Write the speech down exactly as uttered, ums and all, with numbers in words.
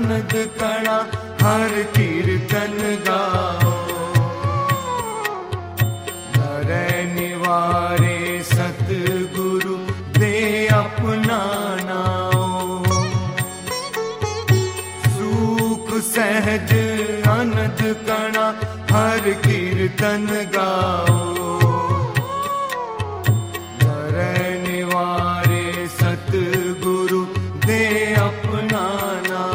आनंद कणा हर कीर्तन गाओ। नरै निवारे सतगुरु दे अपना नाओ। सुख सहज आनंद कणा हर कीर्तन गाओ।